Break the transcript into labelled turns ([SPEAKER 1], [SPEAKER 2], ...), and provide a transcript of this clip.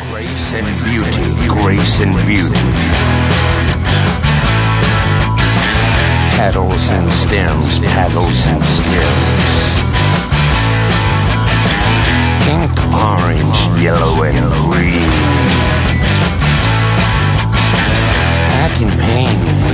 [SPEAKER 1] Grace and beauty, grace and beauty. Petals and stems, petals and stems. Pink, orange, yellow, and green. Back in pain.